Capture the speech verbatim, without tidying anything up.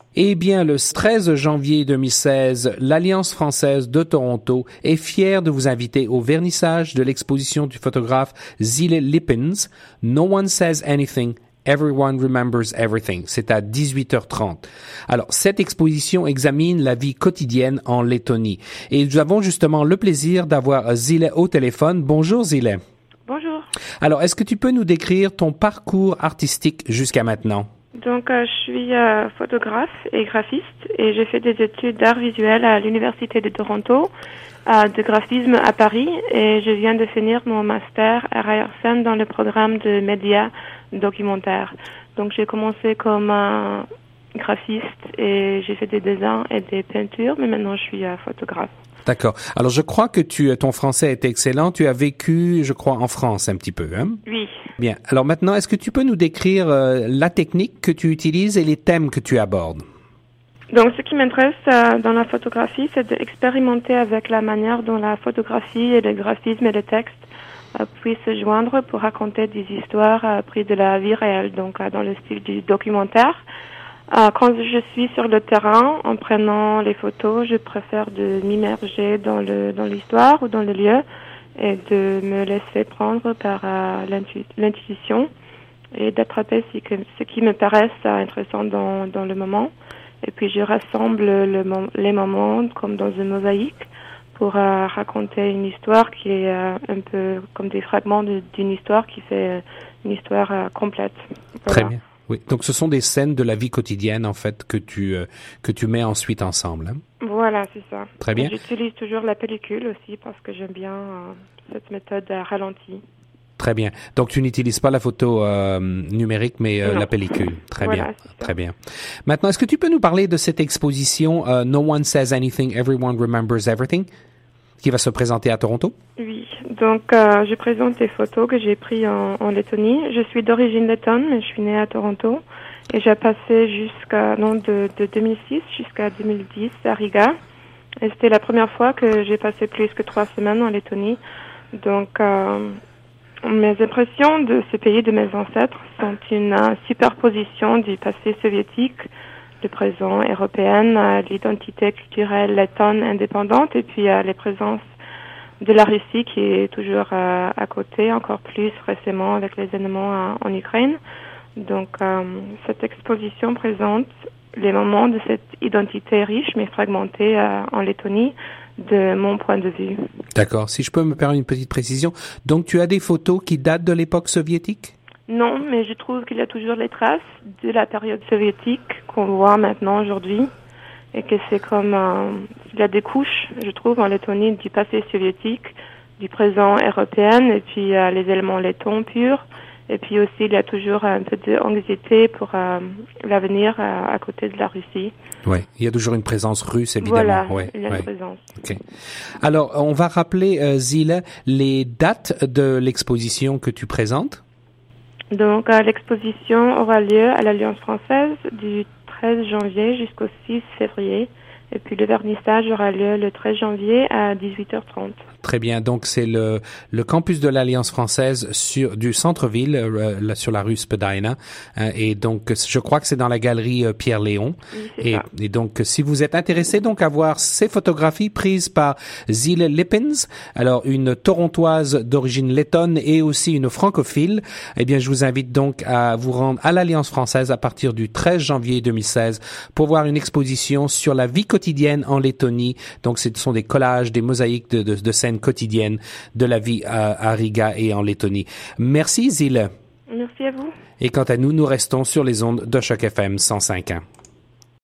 Eh bien, le treize janvier deux mille seize, l'Alliance française de Toronto est fière de vous inviter au vernissage de l'exposition du photographe Zile Lippens, No One Says Anything, Everyone Remembers Everything. C'est à dix-huit heures trente. Alors, cette exposition examine la vie quotidienne en Lettonie. Et nous avons justement le plaisir d'avoir Zile au téléphone. Bonjour Zile. Bonjour. Alors, est-ce que tu peux nous décrire ton parcours artistique jusqu'à maintenant? Donc, euh, je suis euh, photographe et graphiste et j'ai fait des études d'art visuel à l'Université de Toronto, euh, de graphisme à Paris et je viens de finir mon master à Ryerson dans le programme de médias documentaires. Donc, j'ai commencé comme euh, graphiste et j'ai fait des dessins et des peintures, mais maintenant je suis euh, photographe. D'accord. Alors, je crois que tu, ton français est excellent. Tu as vécu, je crois, en France un petit peu, hein? Oui. Bien. Alors maintenant, est-ce que tu peux nous décrire euh, la technique que tu utilises et les thèmes que tu abordes? Donc, ce qui m'intéresse euh, dans la photographie, c'est d'expérimenter avec la manière dont la photographie et le graphisme et le texte euh, puissent se joindre pour raconter des histoires euh, prises de la vie réelle, donc euh, dans le style du documentaire. Euh, quand je suis sur le terrain, en prenant les photos, je préfère de m'immerger dans le dans l'histoire ou dans le lieu et de me laisser prendre par euh, l'intu- l'intuition et d'attraper ce, que, ce qui me paraît euh, intéressant dans, dans le moment. Et puis je rassemble le, les moments comme dans une mosaïque pour euh, raconter une histoire qui est euh, un peu comme des fragments de, d'une histoire qui fait une histoire euh, complète. Voilà. Très bien. Oui. Donc, ce sont des scènes de la vie quotidienne, en fait, que tu euh, que tu mets ensuite ensemble. Hein? Voilà, c'est ça. Très bien. Et j'utilise toujours la pellicule aussi parce que j'aime bien euh, cette méthode euh, ralentie. Très bien. Donc, tu n'utilises pas la photo euh, numérique, mais euh, la pellicule. Très voilà, bien. Très bien. Maintenant, est-ce que tu peux nous parler de cette exposition euh, No One Says Anything, Everyone Remembers Everything, qui va se présenter à Toronto? Oui. Donc, euh, je présente des photos que j'ai prises en, en Lettonie. Je suis d'origine lettonne, mais je suis née à Toronto. Et j'ai passé jusqu'à, non, de, de deux mille six jusqu'à deux mille dix à Riga. Et c'était la première fois que j'ai passé plus que trois semaines en Lettonie. Donc, euh, mes impressions de ce pays de mes ancêtres sont une uh, superposition du passé soviétique, le présent européen, uh, l'identité culturelle lettonne indépendante et puis uh, les présences de la Russie qui est toujours uh, à côté, encore plus récemment avec les événements uh, en Ukraine. Donc, um, cette exposition présente les moments de cette identité riche mais fragmentée uh, en Lettonie de mon point de vue. D'accord. Si je peux me permettre une petite précision. Donc, tu as des photos qui datent de l'époque soviétique? Non, mais je trouve qu'il y a toujours les traces de la période soviétique qu'on voit maintenant aujourd'hui et que c'est comme euh, il y a des couches, je trouve, en Lettonie du passé soviétique, du présent européen et puis euh, les éléments lettons purs. Et puis aussi, il y a toujours un peu d'anxiété pour euh, l'avenir euh, à côté de la Russie. Oui, il y a toujours une présence russe, évidemment. Voilà, ouais, il y a ouais. une présence. Okay. Alors, on va rappeler, euh, Zile, les dates de l'exposition que tu présentes. Donc, euh, l'exposition aura lieu à l'Alliance française du treize janvier jusqu'au six février. Et puis le vernissage aura lieu le treize janvier à dix-huit heures trente. Très bien. Donc, c'est le, le campus de l'Alliance française sur, du centre-ville, euh, là, sur la rue Spadina. Hein, et donc, je crois que c'est dans la galerie euh, Pierre-Léon. Oui, c'est et, ça. et donc, si vous êtes intéressé donc à voir ces photographies prises par Zile Lippens, alors une torontoise d'origine lettonne et aussi une francophile, eh bien, je vous invite donc à vous rendre à l'Alliance française à partir du treize janvier deux mille seize pour voir une exposition sur la vie quotidienne en Lettonie. Donc, ce sont des collages, des mosaïques de, de, de scènes quotidiennes de la vie à, à Riga et en Lettonie. Merci, Zile. Merci à vous. Et quant à nous, nous restons sur les ondes de Choc F M cent cinq point un.